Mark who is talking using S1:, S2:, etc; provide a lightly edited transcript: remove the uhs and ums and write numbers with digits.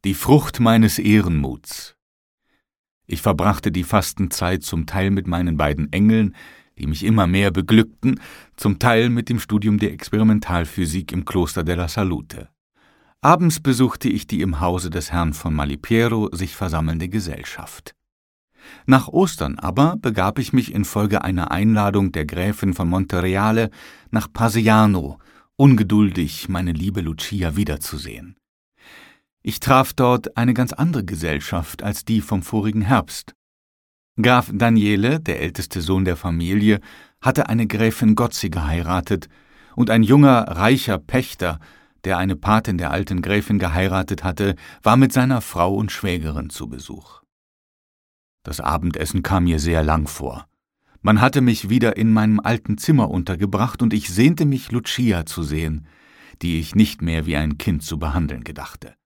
S1: Die Frucht meines Ehrenmuts. Ich verbrachte die Fastenzeit zum Teil mit meinen beiden Engeln, die mich immer mehr beglückten, zum Teil mit dem Studium der Experimentalphysik im Kloster della Salute. Abends besuchte ich die im Hause des Herrn von Malipiero sich versammelnde Gesellschaft. Nach Ostern aber begab ich mich infolge einer Einladung der Gräfin von Montereale nach Pasiano, ungeduldig, meine liebe Lucia wiederzusehen. Ich traf dort eine ganz andere Gesellschaft als die vom vorigen Herbst. Graf Daniele, der älteste Sohn der Familie, hatte eine Gräfin Gozzi geheiratet, und ein junger, reicher Pächter, der eine Patin der alten Gräfin geheiratet hatte, war mit seiner Frau und Schwägerin zu Besuch. Das Abendessen kam mir sehr lang vor. Man hatte mich wieder in meinem alten Zimmer untergebracht, und ich sehnte mich, Lucia zu sehen, die ich nicht mehr wie ein Kind zu behandeln gedachte.